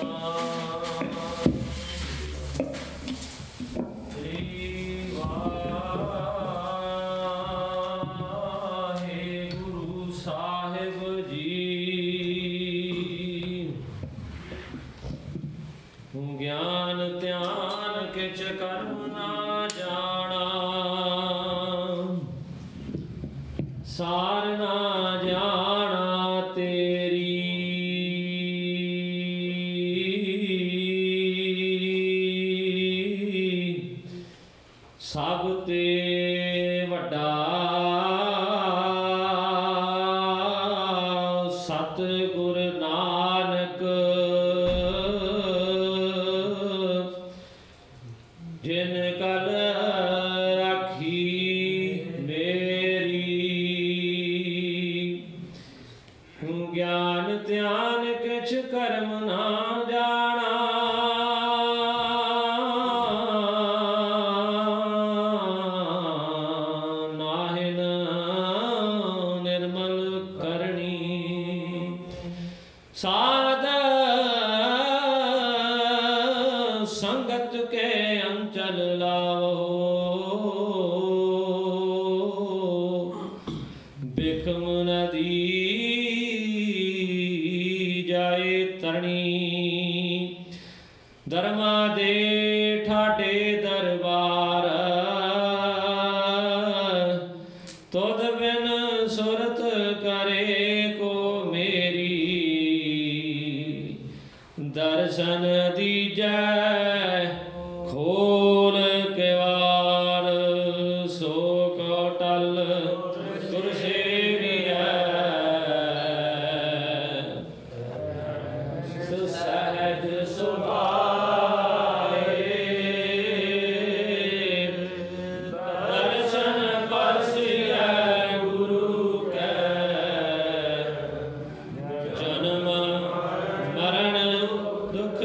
ਗਿਆਨ ਧਿਆਨ ਕਿਛ ਕਰਮ ਨਾ ਜਾਣਾ, ਸਾਰ ਨਾ ਜਾਣਾ ਤੇਰੀ। ਸਭ ਤੇ ਵੱਡਾ ਸਤਿਗੁਰ ਨਾਨਕ, ਜਿਨ ਕਲ ਰਾਖੀ ਮੇਰੀ। ਗਿਆਨ ਧਿਆਨ ਕਿਛ ਕਰਮ ਨਾ ਜਾਣਾ, ਨਾਹਿਨ ਨਿਰਮਲ ਕਰਨੀ। ਸਾਧ ਸੰਗਤ ਕੇ ਅੰਚਲ ਲਾਵੋ, ਬਿਖਮ ਨਦੀ ਜਾਏ ਤਰਣੀ। ਧਰਮਾ ਦੇ ਠਾਡੇ ਦਰਬਾਰ, ਤੁਧ ਬਿਨ ਸੁਰਤ ਕਰੇ ਕੋ ਮੇਰੀ। ਦਰਸ਼ਨ ਦੀਜੈ ਖੋਲ ਕਿਵਾੜ, ਸੋ ਕੋ ਟਲ ਤੁਰ ਸੇਵੀਐ। ਸਹਿਜ ਸੁਭਾਏ, ਦਰਸ਼ਨ ਪਰਸੀਐ ਗੁਰੂ ਕੈ। ਜਨਮ ਮਰਨ ਦੁਖ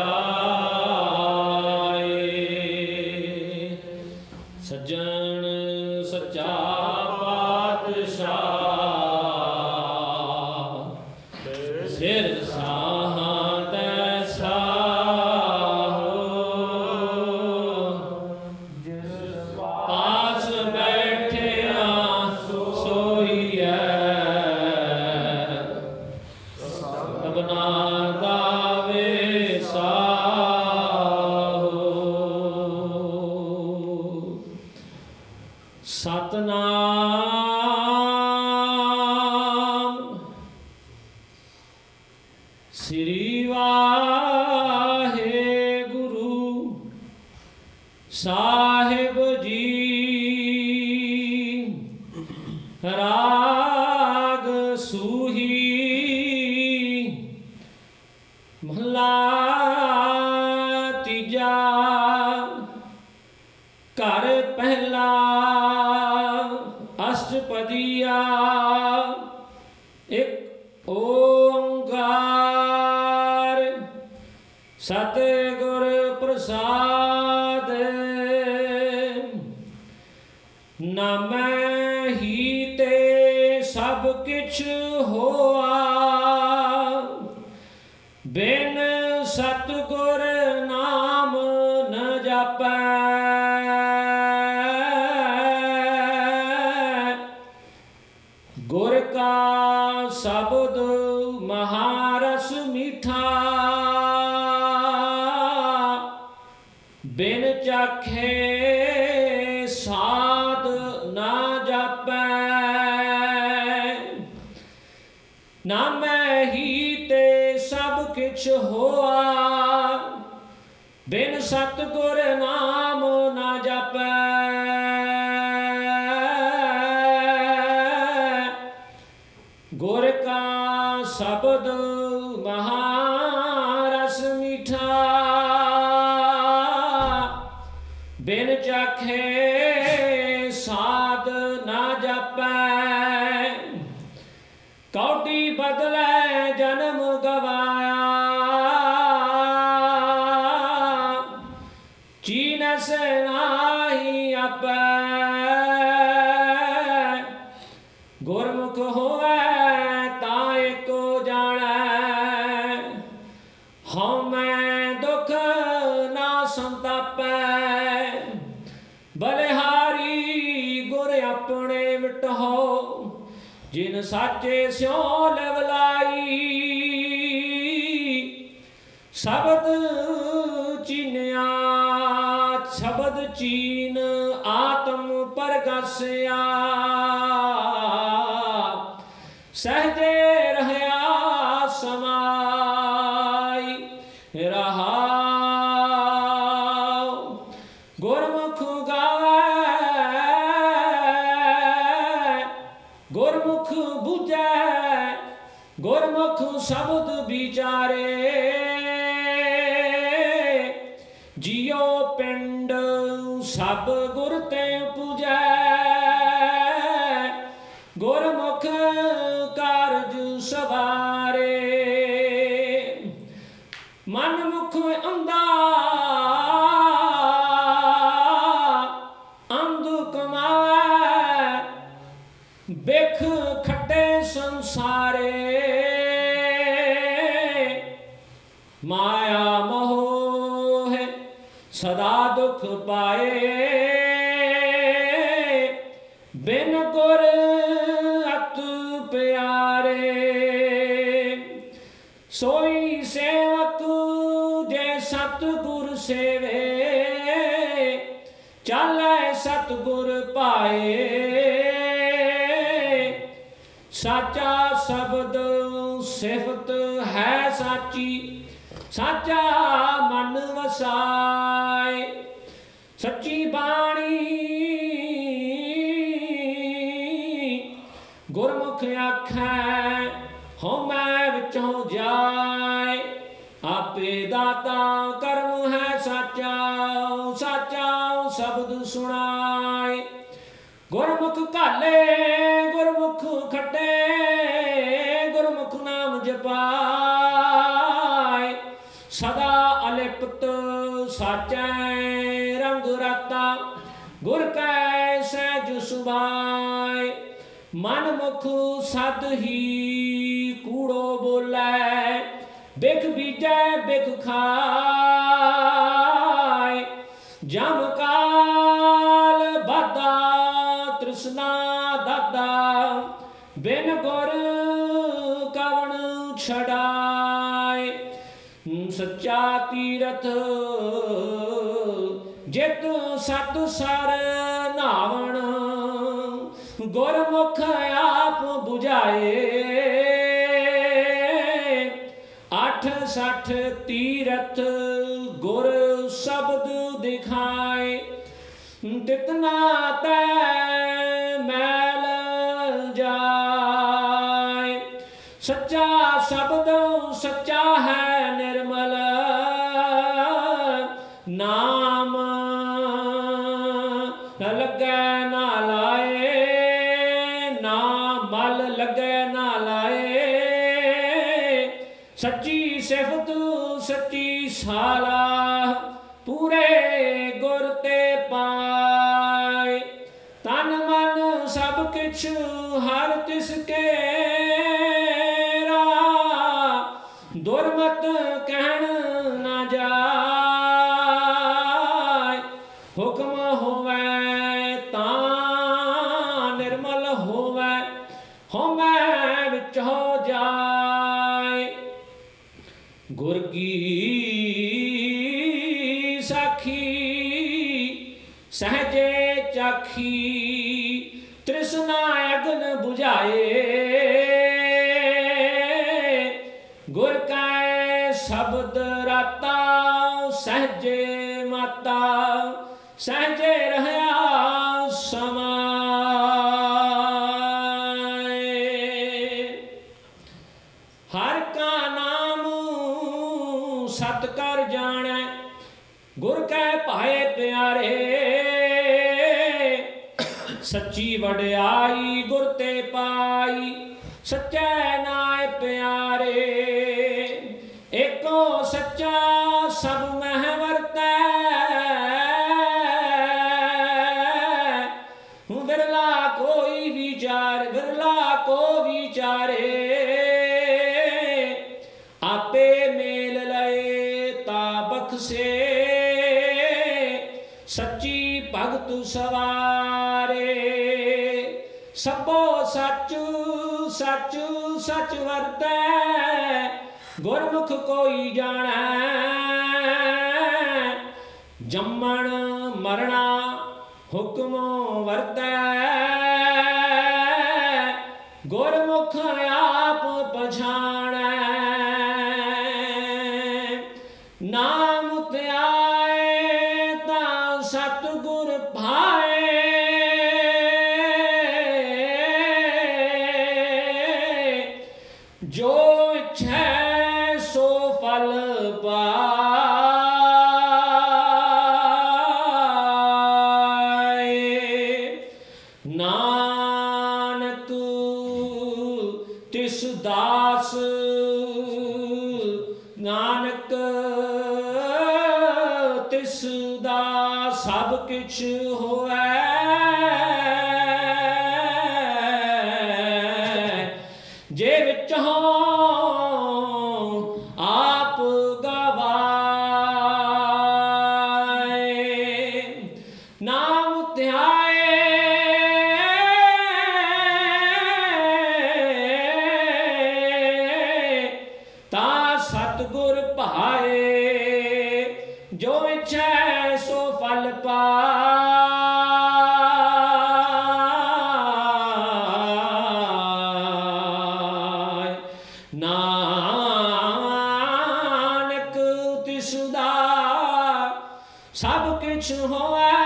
ਜਾਏ, ਸੱਜਣ ਸੱਚਾ ਪਾਤਸ਼ਾਹ। ਸਿਰ ਸਾਹਾਂ ਤੈ ਸਾਹੋ, ਪਾਸ ਬੈਠਿਆ ਸੋਈਐ। ਸਭਨਾ ਦਾ ਵੇਸਾਹੋ, ਸਤਨਾਮ ਸ੍ਰੀ ਵਾਹਿਗੁਰੂ ਸਾਹਿਬ ਜੀ। ਰਾਗ ਸੂਹੀ ਮਹਲਾ ਤੀਜਾ, ਘਰ ਪਹਿਲਾ ਅਸ਼ਟਪਦੀਆ। ਇੱਕ ਓੰਕਾਰ ਸਤਿਗੁਰ ਪ੍ਰਸਾਦ, ਨਾਮੈ ਹੀ ਤੇ ਸਭ ਕਿਛ ਹੋਆ। ਬਿਨ ਸਤਿਗੁਰ ਨਾਮ ਨ ਜਾਪੈ। ਗੁਰ ਕਾ ਸ਼ਬਦ ਮਹਾਰਸ ਮੀਠਾ, ਬਿਨ ਚਾਖੇ ਸਾਧ ਨਾ ਜਾਪੈ। ਨਾਮੈ ਹੀ ਤੇ ਸਭ ਕਿਛ ਹੋਆ, ਬਿਨ ਸਤਿਗੁਰ ਨਾਮ ਨਾ ਜਾਪੈ। ਗੁਰ ਕਾ ਸ਼ਬਦ ਮਹਾਰਸ ਮੀਠਾ, ਬਿਨ ਚਾਖੇ ਸਾਧ ਨਾ ਜਾਪੈ। ਕੌਡੀ ਬਦਲੇ ਜਨਮ ਗਵਾਇਆ, ਚੀਨਸ ਨਾਹੀ ਆਪੈ। ਗੁਰਮੁਖ ਹੋਵੈ ਤਾਂ ਏਕੋ ਜਾਣੈ, ਹਉ ਮੈਂ ਦੁਖ ਨਾ ਸੰਤਾਪੈ, ਬਲਿਹਾਰੀ ਗੁਰ ਆਪਣੇ ਮਿਟਾਓ, ਜਿਨ ਸਾਚੇ ਸਿਉ ਲਿਵਲਾਈ। ਸ਼ਬਦ ਚੀਨਿਆ ਸ਼ਬਦ ਚੀਨ ਆਤਮ ਪ੍ਰਗਾਸਿਆ, ਸਹਜੇ ਰਹਿਆ ਸਮਾਈ ਰਹਾਉ। ਗੁਰਮੁਖ ਗਾਵੈ ਗੁਰਮੁਖ ਬੁਝੈ, ਗੁਰਮੁਖ ਸ਼ਬਦ ਵਿਚਾਰੇ, ਜਿਉ ਪਿੰਡ ਸਭ ਗੁਰ ਤੇ ਪੂਜੈ, ਗੁਰਮੁਖ ਕਾਰਜ ਸਵਾਰੇ। ਮਨ ਮੁਖ ਅੰਧਾ ਅੰਧ ਕਮਾਵੈ, ਬਿਖ ਖੱਟੇ ਸੰਸਾਰੇ, ਮਾਇਆ ਮੋਹ ਸਦਾ ਦੁਖ ਪਾਏ, ਬਿਨ ਗੁਰ ਅਤ ਪਿਆਰੇ। ਸੋਈ ਸੇਵਕ ਜੇ ਸਤਿਗੁਰ ਸੇਵੇ, ਚਾਲੈ ਸਤਿਗੁਰ ਪਾਏ। ਸਾਚਾ ਸ਼ਬਦ ਸਿਫਤ ਹੈ ਸਾਚੀ, ਸਾਚਾ ਮਨ ਵਸਾਏ। ਸੱਚੀ ਬਾਣੀ ਗੁਰਮੁਖ ਆਖੈ, ਹਉਮੈ ਵਿਚੋਂ ਜਾਏ। ਆਪੇ ਦਾਤਾ ਕਰਮ ਹੈ ਸਾਚਾ, ਸਾਚਾ ਸ਼ਬਦ ਸੁਣਾਏ। ਗੁਰਮੁਖ ਘਾਲੇ ਗੁਰਮੁਖ ਖੱਟੇ, ਗੁਰਮੁਖ ਨਾਮ ਜਪਾਏ। ਸਦਾ ਅਲਿਪਤ ਸਾਚੈ ਰੰਗ ਰਾਤਾ, ਗੁਰ ਕੈ ਸਹਿਜ ਸੁਭਾਏ। ਮਨ ਮੁਖ ਸਦ ਹੀ ਕੂੜੋ ਬੋਲੈ, ਬਿਖ ਬੀਜੈ ਬਿਖ ਖਾਏ। ਜਮ ਕਾਲ ਬਾਧਾ ਤ੍ਰਿਸ਼ਨਾ ਦਾਦਾ, ਬਿਨ ਗੁਰ ਕਵਣ ਛਡਾਏ। ਸੱਚਾ ਤੀਰਥ ਜਿਤ ਸਤ ਸਰ ਨਾਵਣ, ਗੁਰਮੁਖ ਆਪ ਬੁਝਾਏ। 68 ਤੀਰਥ ਗੁਰ ਸ਼ਬਦ ਦਿਖਾਏ, ਤਿਤਨਾ ਤੈ ਮੈਲ ਜਾਏ। ਸੱਚਾ ਸ਼ਬਦ ਸੱਚਾ ਹੈ ਨਿਰਮਲ, ਨਾਮ ਲੱਗੈ ਨਾ ਲਾਏ, ਨਾ ਮਲ ਲੱਗੈ ਨਾ ਲਾਏ। ਸੱਚੀ ਸਿਫਤ ਸੱਚੀ ਸਾਲਾ, ਪੂਰੇ ਗੁਰ ਤੇ ਪਾਏ। ਤਨ ਮਨ ਸਭ ਕਿਛ ਹਰ ਤਿਸ ਕੇਰਾ, ਦੁਰਮਤ ਕਹਿਣ ਨਾ ਜਾਏ। ਹੁਕਮ ਹੋਵੈ ਤਾਂ ਨਿਰਮਲ ਹੋਵੈ, ਹਉਮੈ ਵਿੱਚ ਹੋ ਜਾਏ। ਗੁਰ ਕੀ ਸਾਖੀ ਸਹਜੇ ਚਾਖੀ, ਤ੍ਰਿਸ਼ਨਾ ਅਗਨ ਬੁਝਾਏ। ਗੁਰ ਕੈ ਸ਼ਬਦ ਰਾਤਾ, ਸਹਜੇ ਮਾਤਾ ਸਹਜੇ ਰਹਿਆ ਸਮਾਏ। ਹਰ ਕਾ ਨਾਮ ਸਤ ਕਰ ਜਾਣੈ, ਗੁਰ ਕੈ ਭਾਏ ਪਿਆਰੇ। ਸੱਚੀ ਵਡਿਆਈ ਗੁਰ ਤੇ ਪਾਈ, ਸੱਚੈ ਨਾਇ ਪਿਆਰੇ। ਏਕੋ ਸੱਚਾ ਸਭ ਮਹਿ ਵਰਤੈ, ਵਿਰਲਾ ਕੋਈ ਵਿਚਾਰ ਵਿਰਲਾ ਕੋ ਵਿਚਾਰੇ। ਆਪੇ ਮੇਲ ਲਏ गुरमुख से सच्ची भगत सवारे। सबो सच सच सच वरतै गुरमुख कोई जानै। जम्मण मरना हुक्म वरतै गुरमुख आप पछाणै। नाम त्याए तां सतगुर भाए जो इच्छै सो फल पाए। नानक तिस दास नानक तिस दा सब किछ होवै। जे विच हों आप गवाए। नाम ध्याए ता सतगुर भाए जो इच्छै सो फल पाए। नानक तिस दा सब किछ होवै।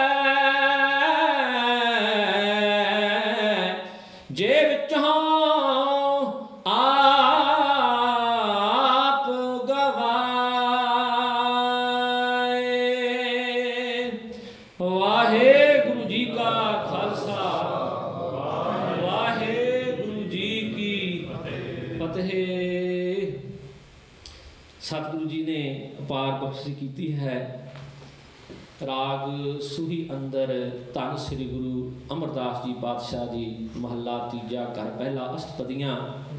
जे विच हों आप गवाए। वाहेगुरु जी का खालसा वाहेगुरु जी की फतेह। सतगुरु जी ने अपार बख्शिश की है। राग सूही अंदर धन श्री गुरु अमरदास जी पातशाह जी महला तीजा घर पहला अष्टपदियाँ।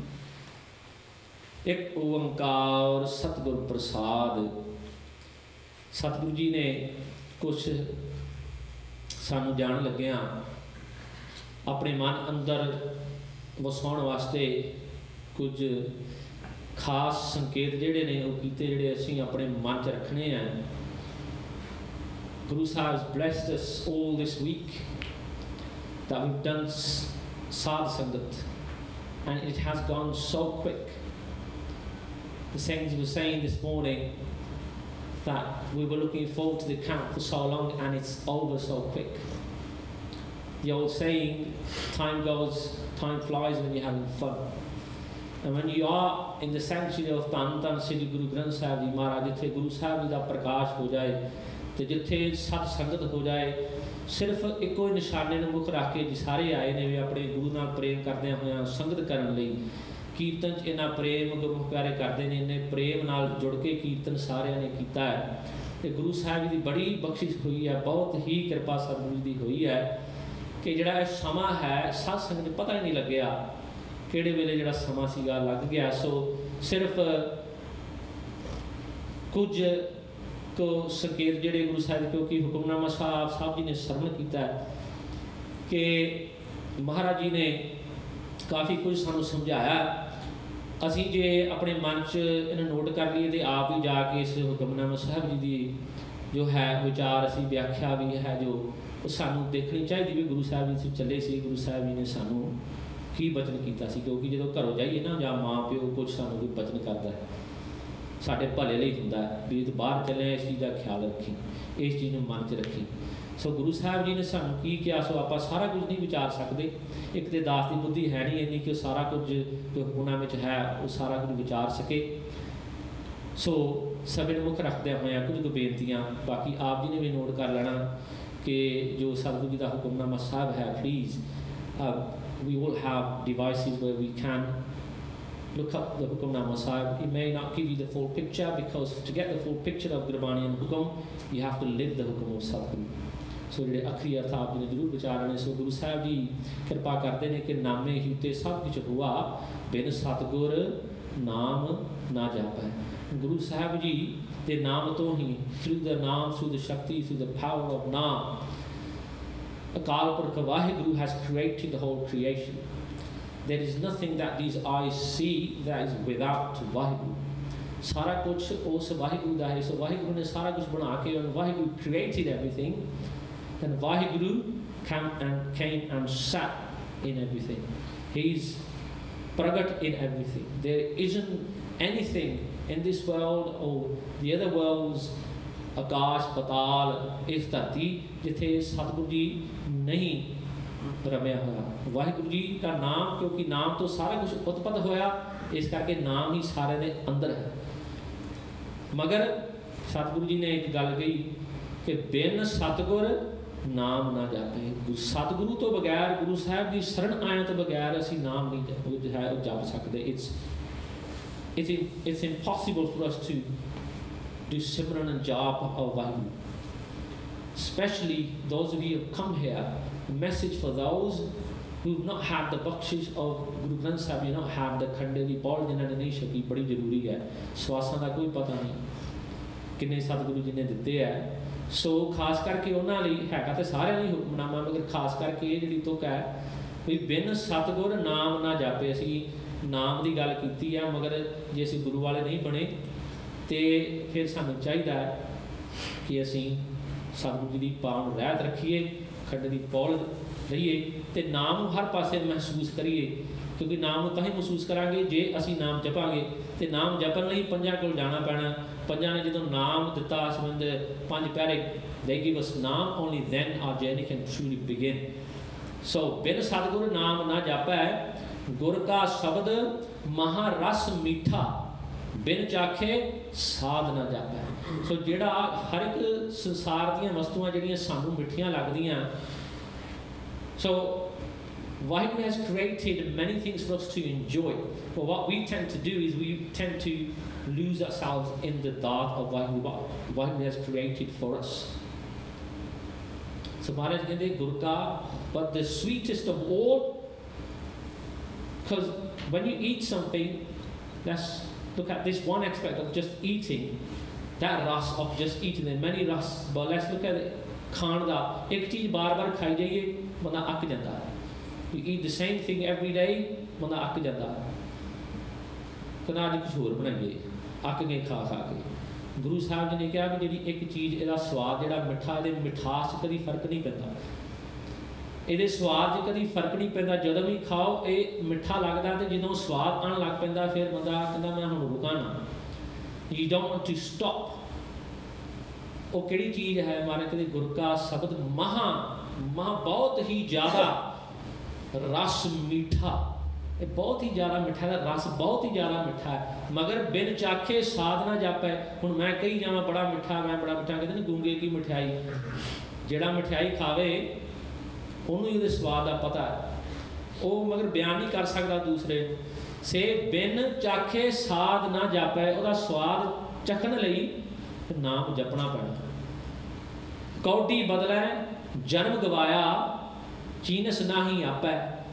एक ओंकार सतगुर प्रसाद। सतगुरु जी ने कुछ सानू जान लग्या अपने मन अंदर वसाउण वास्ते कुछ खास संकेत जिहड़े ने वो कीते, जिहड़े असीं अपने मन च रखने हैं। Guru Sahib has blessed us all this week that we've done Sadh Sangat, and it has gone so quick. The saints were saying this morning that we were looking forward to the camp for so long and it's over so quick. The old saying, time flies when you're having fun. And when you are in the sanctuary of Dhan Dhan Sri Guru Granth Sahib Ji Maharaj, जिथे गुरु साहब जी का प्रकाश हो जाए तो जिथे सत संगत हो जाए, सिर्फ एको ही निशाने ਨੂੰ ਮੁੱਖ ਰੱਖ ਕੇ ਸਾਰੇ ਆਏ ਨੇ ਵੀ ਆਪਣੇ ਗੁਰੂ ਨਾਲ ਪ੍ਰੇਮ ਕਰਦਿਆਂ ਹੋਇਆਂ ਸੰਗਤ ਕਰਨ ਲਈ। ਕੀਰਤਨ 'ਚ ਇਹਨਾਂ ਪ੍ਰੇਮ ਗੁਰਮੁਖ ਪਿਆਰੇ ਕਰਦੇ ਨੇ, ਇੰਨੇ ਪ੍ਰੇਮ ਨਾਲ ਜੁੜ ਕੇ ਕੀਰਤਨ ਸਾਰਿਆਂ ਨੇ ਕੀਤਾ ਹੈ। ਤੇ ਗੁਰੂ ਸਾਹਿਬ ਜੀ ਦੀ ਬੜੀ ਬਖਸ਼ਿਸ਼ ਹੋਈ ਹੈ, ਬਹੁਤ ਹੀ ਕਿਰਪਾ ਸਤਿਗੁਰੂ ਦੀ ਹੋਈ ਹੈ ਕਿ ਜਿਹੜਾ ਇਹ ਸਮਾਂ ਹੈ ਸਤ ਸੰਗਤ ਪਤਾ ਹੀ ਨਹੀਂ ਲੱਗਿਆ ਕਿਹੜੇ ਵੇਲੇ ਜਿਹੜਾ ਸਮਾਂ ਸੀਗਾ ਲੱਗ ਗਿਆ। ਸੋ ਸਿਰਫ ਕੁਝ तो संकेत जिहड़े गुरु साहिब, क्योंकि हुक्मनामा साहब जी ने सरवण किया कि महाराज जी ने काफ़ी कुछ सानू समझाया। असीं जे अपने मन च इन्हूं नोट कर लीए तो आप ही जाके इस हुक्मनामा साहब जी की जो है विचार असीं व्याख्या भी है जो सानू देखनी चाहिए भी। गुरु साहब जी चले सी, गुरु साहब जी ने सानू की बचन किया सी, क्योंकि जो घरों जाइए ना जां माँ प्यो कुछ सानू कोई बचन करता है साढ़े भले लिए होंदा है भी तो बाहर चले इस चीज़ का ख्याल रखी, इस चीज़ में मन च रखी। सो गुरु साहब जी ने सानू की किया, सो आप सारा कुछ नहीं विचार सकते। एक तो दास की बुद्धि है नहीं इन्नी कि सारा कुछ जो गुणा में है वो सारा कुछ विचार सके। सो सभी मुख रखदे हुए कुछ बेनतियाँ बाकी आप जी ने भी नोट कर लेना कि जो सतगुरु जी का हुक्मनामा साहब है, please we all have devices where we can look up the Hukamnama Sahib. It may not give you the full picture, because to get the full picture of Gurbani and Hukum, you have to live the Hukum of Satguru. So ਜਿਹੜੇ ਅਖਰੀ ਅਰਥ ਆਪ ਜੀ ਨੇ ਜ਼ਰੂਰ ਵਿਚਾਰਨੇ। ਸੋ ਗੁਰੂ ਸਾਹਿਬ ਜੀ ਕਿਰਪਾ ਕਰਦੇ ਨੇ ਕਿ ਨਾਮੇ ਹਿਉਤੇ ਸਭ ਕੁਝ ਹੁਆ, ਬਿਨ ਸਤਗੁਰ ਨਾਮ ਨਾ ਜਾਪੈ। ਗੁਰੂ ਸਾਹਿਬ ਜੀ ਦੇ ਨਾਮ ਤੋਂ ਹੀ, through the Naam, through the Shakti, through the power of Naam, Akal Purakh Waheguru has created the whole creation. There is nothing that these eyes see that is without Waheguru. ਸਾਰਾ ਕੁਛ ਉਸ ਵਾਹਿਗੁਰੂ ਦਾ ਹੈ। ਸੋ ਵਾਹਿਗੁਰੂ ਨੇ ਸਾਰਾ ਕੁਛ ਬਣਾ ਕੇ, Waheguru created everything, and Waheguru came and sat in everything. He's pragat in everything. There isn't anything in this world or the other worlds, ਆਕਾਸ਼ ਪਤਾਲ, ਇਸ ਧਰਤੀ, ਜਿੱਥੇ ਸਤਿਗੁਰੂ ਜੀ ਨਹੀਂ ਰਮਿਆ ਹੋਇਆ। ਵਾਹਿਗੁਰੂ ਜੀ ਦਾ ਨਾਮ, ਕਿਉਂਕਿ ਨਾਮ ਤੋਂ ਸਾਰਾ ਕੁਝ ਉਤਪਤ ਹੋਇਆ, ਇਸ ਕਰਕੇ ਨਾਮ ਹੀ ਸਾਰਿਆਂ ਦੇ ਅੰਦਰ ਹੈ। ਮਗਰ ਸਤਿਗੁਰੂ ਜੀ ਨੇ ਇੱਕ ਗੱਲ ਕਹੀ ਕਿ ਬਿਨ ਸਤਿਗੁਰ ਨਾਮ ਨਾ ਜਾਪੇ। ਸਤਿਗੁਰੂ ਤੋਂ ਬਗੈਰ, ਗੁਰੂ ਸਾਹਿਬ ਦੀ ਸ਼ਰਨ ਆਇਆਂ ਤੋਂ ਬਗੈਰ ਅਸੀਂ ਨਾਮ ਨਹੀਂ ਜਪ ਸਕਦੇ। It's impossible for us to do Simran and Jap of Vaheguru. Especially those of you who have come here, a message for those who've not had the bakshish of Guru Granth Sahib, you not had the khande di paul jina ne nahi shaki, badi zaruri hai। ਸਵਾਸਾਂ ਦਾ ਕੋਈ ਪਤਾ ਨਹੀਂ ਕਿੰਨੇ ਸਤਿਗੁਰੂ ਜੀ ਨੇ ਦਿੱਤੇ ਹੈ। ਸੋ ਖਾਸ ਕਰਕੇ ਉਹਨਾਂ ਲਈ ਹੈਗਾ ਤੇ ਸਾਰਿਆਂ ਲਈ ਹੁਕਮਨਾਮਾ, ਮਗਰ ਖਾਸ ਕਰਕੇ ਇਹ ਜਿਹੜੀ ਤੁਕ ਹੈ ਵੀ ਬਿਨ ਸਤਿਗੁਰ ਨਾਮ ਨਾ ਜਾਪੇ। ਅਸੀਂ ਨਾਮ ਦੀ ਗੱਲ ਕੀਤੀ ਆ, ਮਗਰ ਜੇ ਅਸੀਂ ਗੁਰੂ ਵਾਲੇ ਨਹੀਂ ਬਣੇ ਤੇ ਫਿਰ ਸਾਨੂੰ ਚਾਹੀਦਾ ਹੈ ਕਿ ਅਸੀਂ ਸਤਿਗੁਰੂ ਜੀ ਦੀ ਪਾਵਨ ਰਹਿਤ ਰੱਖੀਏ, ਖੰਡ ਦੀ ਪੌਲ ਰਹੀਏ ਤੇ ਨਾਮ ਨੂੰ ਹਰ ਪਾਸੇ ਮਹਿਸੂਸ ਕਰੀਏ। ਕਿਉਂਕਿ ਨਾਮ ਨੂੰ ਤਾਂ ਹੀ ਮਹਿਸੂਸ ਕਰਾਂਗੇ ਜੇ ਅਸੀਂ ਨਾਮ ਜਪਾਂਗੇ। ਤੇ ਨਾਮ ਜਪਣ ਲਈ ਪੰਜਾਂ ਕੋਲ ਜਾਣਾ ਪੈਣਾ। ਪੰਜਾਂ ਨੇ ਜਦੋਂ ਨਾਮ ਦਿੱਤਾ, ਸੰਬੰਧ 5 ਪਿਆਰੇ, they give us ਨਾਮ, only then our journey can truly begin. So ਬਿਨ ਸਤਿਗੁਰ ਨਾਮ ਨਾ ਜਾਪੈ, ਗੁਰ ਕਾ ਸ਼ਬਦ ਮਹਾ ਰਸ ਮੀਠਾ, ਬਿਨ ਚਾਖੇ ਸਾਧ ਨਾ ਜਾਪੈ। ਸੋ ਜਿਹੜਾ ਹਰ ਇੱਕ ਸੰਸਾਰ ਦੀਆਂ ਵਸਤੂਆਂ ਜਿਹੜੀਆਂ ਸਾਨੂੰ ਮਿੱਠੀਆਂ ਲੱਗਦੀਆਂ, ਸੋ Vaheguru has created many things for us to enjoy, but what we tend to do is we tend to lose ourselves in the dart of Vaheguru, what Vaheguru has created for us. So Maharaj ਕਹਿੰਦੇ ਗੁਰ ਕਾ, but the sweetest of all, because when you eat something, let's look at this one aspect of just eating, that ras of just eating, there are many ras, but let's look at it, ਖਾਣ ਦਾ। ਇੱਕ ਚੀਜ਼ ਬਾਰ-ਬਾਰ ਖਾਈ ਜਾਈਏ, ਬੰਦਾ ਅੱਕ ਜਾਂਦਾ। You eat the same thing every day, ਬੰਦਾ ਅੱਕ ਜਾਂਦਾ। ਕਹਿੰਦਾ ਅੱਜ ਕੁਛ ਹੋਰ ਬਣਾਈਏ, ਅੱਕ ਗਏ ਖਾ ਕੇ। ਗੁਰੂ ਸਾਹਿਬ ਜੀ ਨੇ ਕਿਹਾ ਵੀ ਜਿਹੜੀ ਇੱਕ ਚੀਜ਼, ਇਹਦਾ ਸਵਾਦ ਜਿਹੜਾ ਮਿੱਠਾ, ਇਹਦੇ ਮਿਠਾਸ 'ਚ ਕਦੀ ਫਰਕ ਨਹੀਂ ਪੈਂਦਾ, ਇਹਦੇ ਸਵਾਦ 'ਚ ਕਦੀ ਫਰਕ ਨਹੀਂ ਪੈਂਦਾ। ਜਦੋਂ ਵੀ ਖਾਓ ਇਹ ਮਿੱਠਾ ਲੱਗਦਾ, ਤੇ ਜਦੋਂ ਸਵਾਦ ਆਉਣ ਲੱਗ ਪੈਂਦਾ ਫਿਰ ਬੰਦਾ ਕਹਿੰਦਾ ਮੈਂ ਹੁਣ ਰੁਕਾਂ ਨਾ। You don't want to stop. ਉਹ ਕਿਹੜੀ ਚੀਜ਼ ਹੈ? ਮਾਰੇ ਕਹਿੰਦੇ ਗੁਰ ਕਾ ਸ਼ਬਦ ਮਹਾ ਬਹੁਤ ਹੀ ਜ਼ਿਆਦਾ ਰਸ ਮਿੱਠਾ, ਇਹ ਬਹੁਤ ਹੀ ਜ਼ਿਆਦਾ ਮਿੱਠਾ ਦਾ ਰਸ, ਬਹੁਤ ਹੀ ਜ਼ਿਆਦਾ ਮਿੱਠਾ ਹੈ। ਮਗਰ ਬਿਨ ਚਾਖੇ ਸਾਧ ਨਾ ਜਾਪੈ। ਹੁਣ ਮੈਂ ਕਹੀ ਜਾਵਾਂ ਬੜਾ ਮਿੱਠਾ, ਮੈਂ ਬੜਾ ਮਿੱਠਾ, ਕਹਿੰਦੇ ਨੇ ਗੂੰਗੇ ਕੀ ਮਠਿਆਈ। ਜਿਹੜਾ ਮਠਿਆਈ ਖਾਵੇ ਉਹਨੂੰ ਹੀ ਉਹਦੇ ਸਵਾਦ ਦਾ ਪਤਾ ਹੈ, ਉਹ ਮਗਰ ਬਿਆਨ ਨਹੀਂ ਕਰ ਸਕਦਾ ਦੂਸਰੇ। ਸੇ ਬਿਨ ਚਾਖੇ ਸਾਧ ਨਾ ਜਾਪੈ, ਉਹਦਾ ਸਵਾਦ ਚੱਖਣ ਲਈ ਨਾਮ ਜਪਣਾ ਪੈਣਾ। ਕੌਡੀ ਬਦਲੈ ਜਨਮ ਗਵਾਇਆ, ਚੀਨਸ ਨਾਹੀ ਆਪੈ।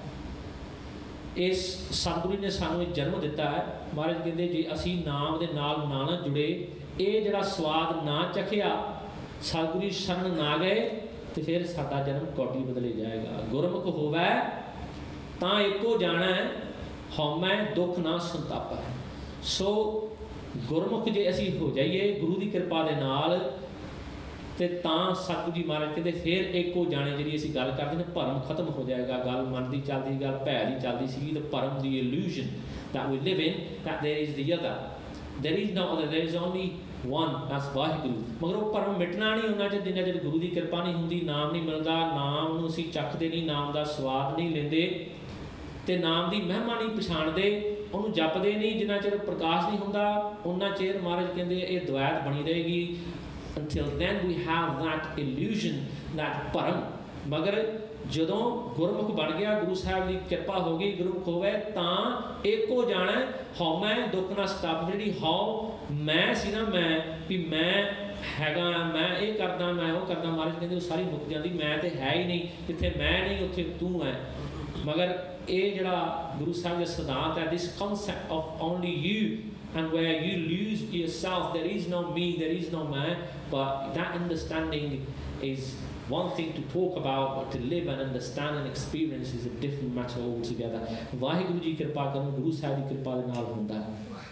ਇਸ ਸਤਿਗੁਰੂ ਨੇ ਸਾਨੂੰ ਇਹ ਜਨਮ ਦਿੱਤਾ ਹੈ। ਮਹਾਰਾਜ ਕਹਿੰਦੇ ਜੇ ਅਸੀਂ ਨਾਮ ਦੇ ਨਾਲ ਨਾ ਜੁੜੇ, ਇਹ ਜਿਹੜਾ ਸਵਾਦ ਨਾ ਚਖਿਆ, ਸਤਿਗੁਰੂ ਦੀ ਸ਼ਰਨ ਨਾ ਗਏ, ਤੇ ਫਿਰ ਸਾਡਾ ਜਨਮ ਕੌਡੀ ਬਦਲੇ ਜਾਏਗਾ। ਗੁਰਮੁਖ ਹੋਵੈ ਤਾਂ ਇੱਕੋ ਜਾਣੈ, ਹਉਮੈ ਦੁੱਖ ਨਾ ਸੰਤਾਪੈ। ਸੋ ਗੁਰਮੁਖ ਜੇ ਅਸੀਂ ਹੋ ਜਾਈਏ ਗੁਰੂ ਦੀ ਕਿਰਪਾ ਦੇ ਨਾਲ, ਤੇ ਤਾਂ ਸਤਿਗੁਰੂ ਜੀ ਮਹਾਰਾਜ ਕਹਿੰਦੇ ਫਿਰ ਇੱਕੋ ਜਾਣੇ। ਜਿਹੜੀ ਅਸੀਂ ਗੱਲ ਕਰਦੇ ਨੇ ਭਰਮ ਖਤਮ ਹੋ ਜਾਏਗਾ। ਗੱਲ ਮਨ ਦੀ ਚੱਲਦੀ, ਗੱਲ ਭੈ ਦੀ ਚੱਲਦੀ ਸੀ, ਤੇ ਭਰਮ ਦੀ illusion that we live in, that there is the other, there is no other, there is only one, that's Waheguru. ਮਗਰ ਉਹ ਭਰਮ ਮਿਟਣਾ ਨਹੀਂ ਉਹਨਾਂ ਚਿਰ ਜਿੰਨਾ ਚਿਰ ਗੁਰੂ ਦੀ ਕਿਰਪਾ ਨਹੀਂ ਹੁੰਦੀ, ਨਾਮ ਨਹੀਂ ਮਿਲਦਾ, ਨਾਮ ਨੂੰ ਅਸੀਂ ਚੱਖਦੇ ਨਹੀਂ, ਨਾਮ ਦਾ ਸਵਾਦ ਨਹੀਂ ਲੈਂਦੇ, ਤੇ ਨਾਮ ਦੀ ਮਹਿਮਾ ਨਹੀਂ ਪਛਾਣਦੇ, ਉਹਨੂੰ ਜਪਦੇ ਨਹੀਂ। ਜਿੰਨਾ ਚਿਰ ਪ੍ਰਕਾਸ਼ ਨਹੀਂ ਹੁੰਦਾ ਉਹਨਾਂ ਚਿਰ ਮਹਾਰਾਜ ਕਹਿੰਦੇ ਇਹ ਦਵੈਤ ਬਣੀ ਰਹੇਗੀ। Until then we have that illusion, that ਭਰਮ। ਮਗਰ ਜਦੋਂ ਗੁਰਮੁਖ ਬਣ ਗਿਆ, ਗੁਰੂ ਸਾਹਿਬ ਦੀ ਕਿਰਪਾ ਹੋ ਗਈ, ਗੁਰਮੁਖ ਹੋਵੇ ਤਾਂ ਇੱਕੋ ਜਾਣਾ, ਹਉਮੈ ਦੁੱਖ ਨਾ ਸਤਾਪ। ਜਿਹੜੀ ਹਉ ਮੈਂ ਸੀ ਨਾ, ਮੈਂ ਵੀ ਮੈਂ ਹੈਗਾ, ਮੈਂ ਇਹ ਕਰਦਾ, ਮੈਂ ਉਹ ਕਰਦਾ, ਮਹਾਰਾਜ ਕਹਿੰਦੇ ਉਹ ਸਾਰੀ ਮੁੱਕ ਜਾਂਦੀ। ਮੈਂ ਤੇ ਹੈ ਹੀ ਨਹੀਂ, ਜਿੱਥੇ ਮੈਂ ਨਹੀਂ ਉੱਥੇ ਤੂੰ ਹੈ। ਮਗਰ ਇਹ ਜਿਹੜਾ ਗੁਰੂ ਸਾਹਿਬ ਦਾ ਸਿਧਾਂਤ ਹੈ, this concept of only you and where you lose yourself. There is no me, there is no man, but that understanding is one thing to talk about, but to live and understand and experience is a different matter altogether. Waheguru ji ਕਿਰਪਾ ਕਰਨ, ਗੁਰੂ ਸਾਹਿਬ ਦੀ ਕਿਰਪਾ ਦੇ ਨਾਲ ਹੁੰਦਾ।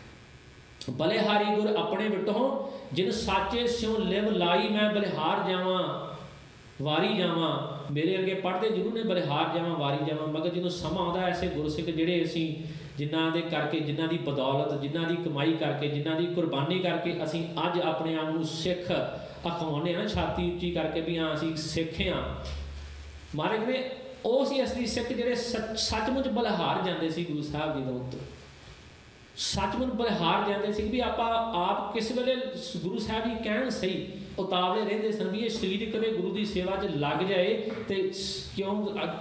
ਬਲਿਹਾਰੀ ਗੁਰ ਆਪਣੇ ਵਿਟੋਂ ਜਿਨ ਸਾਚੇ ਸਿਉ ਲਿਵ ਲਾਈ, ਮੈਂ ਬਲਿਹਾਰ ਜਾਵਾਂ ਵਾਰੀ ਜਾਵਾਂ। ਮੇਰੇ ਅੱਗੇ ਪੜ੍ਹਦੇ ਜ਼ਰੂਰ ਨੇ ਬਲਿਹਾਰ ਜਾਵਾਂ ਵਾਰੀ ਜਾਵਾਂ, ਮਗਰ ਜਦੋਂ ਸਮਾਂ ਆਉਂਦਾ ਐਸੇ ਗੁਰਸਿੱਖ ਜਿਹੜੇ ਅਸੀਂ ਜਿਨ੍ਹਾਂ ਦੇ ਕਰਕੇ, ਜਿਨ੍ਹਾਂ ਦੀ ਬਦੌਲਤ, ਜਿਨ੍ਹਾਂ ਦੀ ਕਮਾਈ ਕਰਕੇ, ਜਿਨ੍ਹਾਂ ਦੀ ਕੁਰਬਾਨੀ ਕਰਕੇ ਅਸੀਂ ਅੱਜ ਆਪਣੇ ਆਪ ਨੂੰ ਸਿੱਖ ਅਖਵਾਉਂਦੇ ਹਾਂ ਨਾ, ਛਾਤੀ ਉੱਚੀ ਕਰਕੇ ਵੀ ਹਾਂ ਅਸੀਂ ਸਿੱਖ ਹਾਂ। ਮਹਾਰਾਜ ਕਹਿੰਦੇ ਉਹ ਸੀ ਅਸਲੀ ਸਿੱਖ ਜਿਹੜੇ ਸੱਚਮੁੱਚ ਬਲਿਹਾਰ ਜਾਂਦੇ ਸੀ ਗੁਰੂ ਸਾਹਿਬ ਜੀ ਦੇ ਉੱਤੇ, ਸੱਚਮੁੱਚ ਬਲਿਹਾਰ ਜਾਂਦੇ ਸੀ ਵੀ ਆਪਾਂ ਆਪ ਕਿਸ ਵੇਲੇ ਗੁਰੂ ਸਾਹਿਬ ਜੀ ਕਹਿਣ ਸਹੀ ਉਤਾਵਲੇ ਰਹਿੰਦੇ ਸਨ ਵੀ ਇਹ ਸਰੀਰ ਕਦੇ ਗੁਰੂ ਦੀ ਸੇਵਾ 'ਚ ਲੱਗ ਜਾਏ ਤੇ ਕਿਉਂ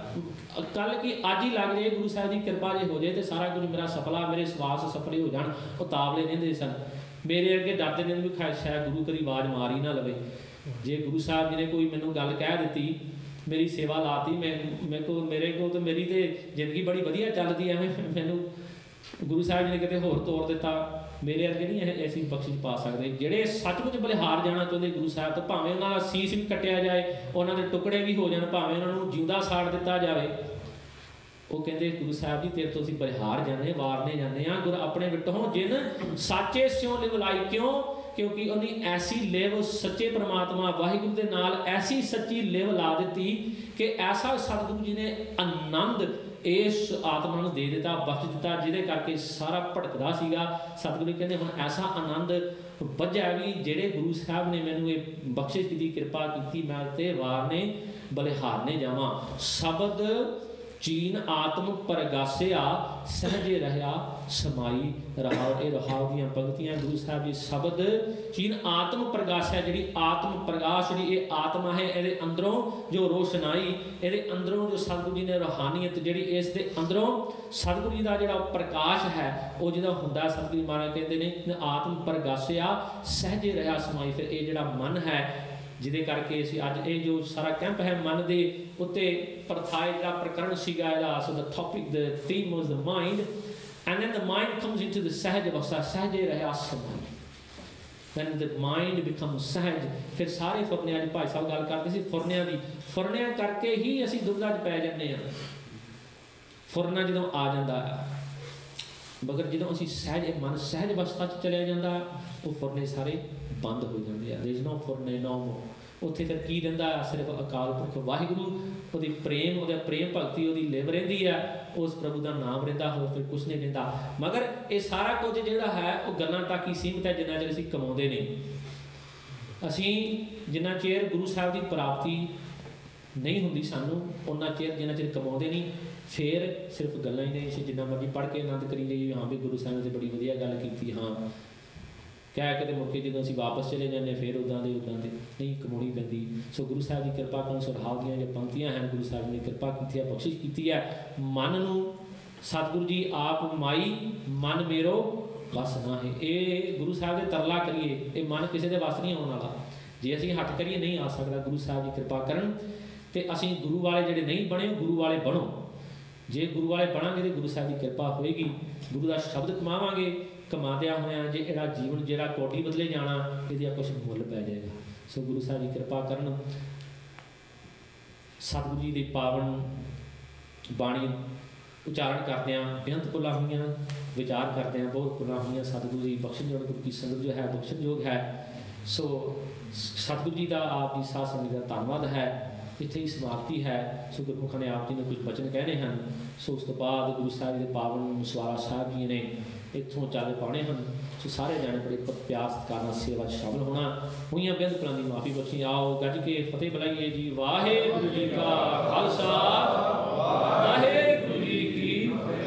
ਕੱਲ੍ਹ ਕਿ ਅੱਜ ਹੀ ਲੱਗ ਜਾਏ, ਗੁਰੂ ਸਾਹਿਬ ਦੀ ਕਿਰਪਾ ਜੇ ਹੋ ਜਾਏ ਤੇ ਸਾਰਾ ਕੁਝ ਮੇਰਾ ਸਫਲਾ, ਮੇਰੇ ਸਵਾਸ ਸਫਲੇ ਹੋ ਜਾਣ। ਉਤਾਵਲੇ ਰਹਿੰਦੇ ਸਨ। ਮੇਰੇ ਅੱਗੇ ਡਰਦੇ ਨੇ ਵੀ ਸ਼ਾਇਦ ਗੁਰੂ ਕਦੀ ਆਵਾਜ਼ ਮਾਰ ਹੀ ਨਾ ਲਵੇ। ਜੇ ਗੁਰੂ ਸਾਹਿਬ ਜੀ ਨੇ ਕੋਈ ਮੈਨੂੰ ਗੱਲ ਕਹਿ ਦਿੱਤੀ, ਮੇਰੀ ਸੇਵਾ ਲਾਤੀ, ਮੇਰੇ ਕੋਲ ਤਾਂ ਮੇਰੀ ਤਾਂ ਜ਼ਿੰਦਗੀ ਬੜੀ ਵਧੀਆ ਚੱਲਦੀ, ਐਵੇਂ ਮੈਨੂੰ ਗੁਰੂ ਸਾਹਿਬ ਜੀ ਨੇ ਕਿਤੇ ਹੋਰ ਤੋੜ ਦਿੱਤਾ, ਮੇਰੇ ਅੱਗੇ ਨਹੀਂ ਇਹ ਐਸੀ ਬਖਸ਼ਿਸ਼ ਪਾ ਸਕਦੇ। ਜਿਹੜੇ ਸੱਚਮੁੱਚ ਬਲਿਹਾਰ ਜਾਣਾ ਚਾਹੁੰਦੇ ਗੁਰੂ ਸਾਹਿਬ ਤੋਂ, ਭਾਵੇਂ ਉਹਨਾਂ ਦਾ ਸੀਸ ਵੀ ਕੱਟਿਆ ਜਾਏ, ਉਹਨਾਂ ਦੇ ਟੁਕੜੇ ਵੀ ਹੋ ਜਾਣ, ਭਾਵੇਂ ਉਹਨਾਂ ਨੂੰ ਜਿਉਂਦਾ ਸਾੜ ਦਿੱਤਾ ਜਾਵੇ, ਉਹ ਕਹਿੰਦੇ ਗੁਰੂ ਸਾਹਿਬ ਜੀ ਤੇਰੇ ਤੋਂ ਅਸੀਂ ਬਲਿਹਾਰ ਜਾਂਦੇ, ਵਾਰਨੇ ਜਾਂਦੇ ਹਾਂ। ਗੁਰ ਆਪਣੇ ਵਿਟੋਂ ਜਿਨ ਸਾਚੇ ਸਿਉ ਲਿਵ ਲਾਈ, ਕਿਉਂ? ਕਿਉਂਕਿ ਉਹਨੇ ਐਸੀ ਲਿਵ ਸੱਚੇ ਪਰਮਾਤਮਾ ਵਾਹਿਗੁਰੂ ਦੇ ਨਾਲ ਐਸੀ ਸੱਚੀ ਲਿਵ ਲਾ ਦਿੱਤੀ ਕਿ ਐਸਾ ਸਤਿਗੁਰੂ ਜੀ ਨੇ ਆਨੰਦ ਇਸ ਆਤਮਾ ਨੂੰ ਦੇ ਦਿੱਤਾ, ਬਖਸ਼ ਦਿੱਤਾ, ਜਿਹਦੇ ਕਰਕੇ ਸਾਰਾ ਭਟਕਦਾ ਸੀਗਾ। ਸਤਿਗੁਰੂ ਕਹਿੰਦੇ ਹੁਣ ਐਸਾ ਆਨੰਦ ਵੱਜਿਆ ਵੀ ਜਿਹੜੇ ਗੁਰੂ ਸਾਹਿਬ ਨੇ ਮੈਨੂੰ ਇਹ ਬਖਸ਼ਿਸ਼ ਕੀਤੀ, ਕਿਰਪਾ ਕੀਤੀ, ਮੈਂ ਤੇ ਵਾਰਨੇ ਬਲਿਹਾਰਨੇ ਜਾਵਾਂ। ਸ਼ਬਦ ਚੀਨ ਆਤਮ ਪ੍ਰਗਾਸਿਆ, ਸਹਜੇ ਰਹਿਆ ਸਮਾਈ ਰਹਾਉ। ਇਹ ਰਹਾਉ ਦੀਆਂ ਪੰਕਤੀਆਂ ਗੁਰੂ ਸਾਹਿਬ ਜੀ। ਸ਼ਬਦ ਚੀਨ ਆਤਮ ਪ੍ਰਗਾਸਿਆ, ਜਿਹੜੀ ਆਤਮ ਪ੍ਰਗਾਸ਼, ਜਿਹੜੀ ਇਹ ਆਤਮਾ ਹੈ, ਇਹਦੇ ਅੰਦਰੋਂ ਜੋ ਰੋਸ਼ਨਾਈ, ਇਹਦੇ ਅੰਦਰੋਂ ਜੋ ਸਤਿਗੁਰੂ ਜੀ ਨੇ ਰੂਹਾਨੀਅਤ ਜਿਹੜੀ ਇਸ ਦੇ ਅੰਦਰੋਂ ਸਤਿਗੁਰੂ ਜੀ ਦਾ ਜਿਹੜਾ ਪ੍ਰਕਾਸ਼ ਹੈ ਉਹ ਜਿਹਦਾ ਹੁੰਦਾ, ਸਤਿਗੁਰੂ ਮਹਾਰਾਜ ਕਹਿੰਦੇ ਨੇ ਆਤਮ ਪ੍ਰਗਾਸਿਆ ਸਹਜੇ ਰਹਿਆ ਸਮਾਈ। ਫਿਰ ਇਹ ਜਿਹੜਾ ਮਨ ਹੈ ਜਿਹਦੇ ਕਰਕੇ ਅਸੀਂ ਅੱਜ ਇਹ ਜੋ ਸਾਰਾ ਕੈਂਪ ਹੈ ਮਨ ਦੇ ਉੱਤੇ ਪਰਥਾਏ ਜਿਹੜਾ ਪ੍ਰਕਰਣ ਸੀਗਾ ਇਹਦਾ, ਸੋ the topic, the theme was the mind, and then the mind comes into the ਸਹਿਜ ਅਵਸਥਾ, ਸਹਜੇ ਰਹਿਆ ਸਮਾਈ। when the mind becomes ਸਹਿਜ, ਫਿਰ ਸਾਰੇ ਫੁਰਨਿਆਂ ਦੀ, ਭਾਈ ਸਾਹਿਬ ਗੱਲ ਕਰਦੇ ਸੀ ਫੁਰਨਿਆਂ ਦੀ, ਫੁਰਨਿਆਂ ਕਰਕੇ ਹੀ ਅਸੀਂ ਦੁਬਿਧਾ 'ਚ ਪੈ ਜਾਂਦੇ ਹਾਂ। ਫੁਰਨਾ ਜਦੋਂ ਆ ਜਾਂਦਾ ਆ, ਮਗਰ ਜਦੋਂ ਅਸੀਂ ਸਹਿਜ ਮਨ ਸਹਿਜ ਅਵਸਥਾ 'ਚ ਚਲਿਆ ਜਾਂਦਾ, ਉਹ ਫੁਰਨੇ ਸਾਰੇ ਬੰਦ ਹੋ ਜਾਂਦੇ ਆ। there is no ਫੁਰਨੇ, no more। ਉੱਥੇ ਫਿਰ ਕੀ ਰਹਿੰਦਾ? ਸਿਰਫ ਅਕਾਲ ਪੁਰਖ ਵਾਹਿਗੁਰੂ, ਉਹਦੀ ਪ੍ਰੇਮ, ਉਹਦਾ ਪ੍ਰੇਮ ਭਗਤੀ ਉਹਦੀ ਲਿਵ ਰਹਿੰਦੀ ਆ, ਉਸ ਪ੍ਰਭੂ ਦਾ ਨਾਮ ਰਹਿੰਦਾ, ਹੋਰ ਫਿਰ ਕੁਛ ਨਹੀਂ ਰਹਿੰਦਾ। ਮਗਰ ਇਹ ਸਾਰਾ ਕੁਝ ਜਿਹੜਾ ਹੈ ਉਹ ਗੱਲਾਂ ਤੱਕ ਹੀ ਸੀਮਿਤ ਹੈ ਜਿੰਨਾ ਚਿਰ ਅਸੀਂ ਕਮਾਉਂਦੇ ਨਹੀਂ। ਅਸੀਂ ਜਿੰਨਾ ਚਿਰ ਗੁਰੂ ਸਾਹਿਬ ਦੀ ਪ੍ਰਾਪਤੀ ਨਹੀਂ ਹੁੰਦੀ ਸਾਨੂੰ, ਉਹਨਾਂ ਚਿਰ ਜਿੰਨਾ ਚਿਰ ਕਮਾਉਂਦੇ ਨਹੀਂ, ਫਿਰ ਸਿਰਫ ਗੱਲਾਂ ਹੀ ਨਹੀਂ। ਅਸੀਂ ਜਿੰਨਾ ਮਰਜ਼ੀ ਪੜ੍ਹ ਕੇ ਆਨੰਦ ਕਰੀ ਜਾਈਏ, ਹਾਂ ਵੀ ਗੁਰੂ ਸਾਹਿਬ ਨੇ ਬੜੀ ਵਧੀਆ ਗੱਲ ਕੀਤੀ, ਹਾਂ ਕਹਿ ਕੇ ਤੇ ਮੁੜ ਕੇ ਜਦੋਂ ਅਸੀਂ ਵਾਪਸ ਚਲੇ ਜਾਂਦੇ ਫਿਰ ਉੱਦਾਂ ਦੇ ਨਹੀਂ ਕਮਾਉਣੀ ਪੈਂਦੀ। ਸੋ ਗੁਰੂ ਸਾਹਿਬ ਦੀ ਕਿਰਪਾ ਕਰਨ, ਸੁਰਹਾਵ ਦੀਆਂ ਜੋ ਪੰਕਤੀਆਂ ਹਨ, ਗੁਰੂ ਸਾਹਿਬ ਨੇ ਕਿਰਪਾ ਕੀਤੀ ਹੈ, ਬਖਸ਼ਿਸ਼ ਕੀਤੀ ਹੈ। ਮਨ ਨੂੰ ਸਤਿਗੁਰੂ ਜੀ ਆਪ ਮਾਈ, ਮਨ ਮੇਰੋ ਵਸ ਨਾ ਹੈ। ਇਹ ਗੁਰੂ ਸਾਹਿਬ ਦੇ ਤਰਲਾ ਕਰੀਏ, ਇਹ ਮਨ ਕਿਸੇ ਦੇ ਵਸ ਨਹੀਂ ਆਉਣ ਵਾਲਾ। ਜੇ ਅਸੀਂ ਹੱਥ ਕਰੀਏ ਨਹੀਂ ਆ ਸਕਦਾ। ਗੁਰੂ ਸਾਹਿਬ ਦੀ ਕਿਰਪਾ ਕਰਨ ਤੇ ਅਸੀਂ ਗੁਰੂ ਵਾਲੇ ਜਿਹੜੇ ਨਹੀਂ ਬਣੇ, ਗੁਰੂ ਵਾਲੇ ਬਣੋ। ਜੇ ਗੁਰੂ ਵਾਲੇ ਬਣਾਂਗੇ ਤੇ ਗੁਰੂ ਸਾਹਿਬ ਦੀ ਕਿਰਪਾ ਹੋਏਗੀ, ਗੁਰੂ ਦਾ ਸ਼ਬਦ ਕਮਾਵਾਂਗੇ, ਕਮਾਦਿਆਂ ਹੋਇਆਂ ਜੇ ਇਹਦਾ ਜੀਵਨ ਜਿਹੜਾ ਕੋਟੀ ਬਦਲੇ ਜਾਣਾ, ਇਹਦਾ ਕੁਛ ਮੁੱਲ ਪੈ ਜਾਏਗਾ। ਸੋ ਗੁਰੂ ਸਾਹਿਬ ਦੀ ਕਿਰਪਾ ਕਰਨ। ਸਤਿਗੁਰੂ ਜੀ ਦੀ ਪਾਵਨ ਬਾਣੀ ਉਚਾਰਨ ਕਰਦਿਆਂ ਬੇਅੰਤ ਭੁੱਲਾਂ ਹੋਈਆਂ, ਵਿਚਾਰ ਕਰਦਿਆਂ ਬਹੁਤ ਭੁੱਲਾਂ ਹੋਈਆਂ। ਸਤਿਗੁਰੂ ਦੀ ਬਖਸ਼ਣਯੋਗ ਗੁਰੂ ਕੀ ਸੰਗਤ ਜੋ ਹੈ ਬਖਸ਼ਣਯੋਗ ਹੈ। ਸੋ ਸਤਿਗੁਰੂ ਜੀ ਦਾ ਆਪ ਦੀ ਸਾਧ ਸੰਗਤ ਦਾ ਧੰਨਵਾਦ ਹੈ। ਇੱਥੇ ਹੀ ਸਮਾਪਤੀ ਹੈ। ਸੋ ਗੁਰਮੁਖਾਂ ਨੇ ਆਪ ਜੀ ਨੇ ਕੁਝ ਬਚਨ ਕਹਿਣੇ ਹਨ। ਸੋ ਉਸ ਤੋਂ ਬਾਅਦ ਗੁਰੂ ਸਾਹਿਬ ਦੇ ਪਾਵਨ ਸਵਾਰਾ ਸਾਹਿਬ ਜੀ ਨੇ ਇੱਥੋਂ ਚਾਲੇ ਪਾਉਣੇ ਹਨ। ਸੋ ਸਾਰੇ ਜਾਣੇ ਬੜੇ ਪਿਆਰ ਸਤਿਕਾਰ ਨਾਲ ਸੇਵਾ 'ਚ ਸ਼ਾਮਲ ਹੋਣਾ। ਹੋਈਆਂ ਬੇਅੰਤ ਭੁੱਲਾਂ ਦੀ ਮਾਫੀ ਬਖਸ਼ੀ। ਆਓ ਗੱਜ ਕੇ ਫਤਿਹ ਬੁਲਾਈਏ ਜੀ। ਵਾਹਿਗੁਰੂ ਜੀ ਕਾ ਖਾਲਸਾ, ਵਾਹਿਗੁਰੂ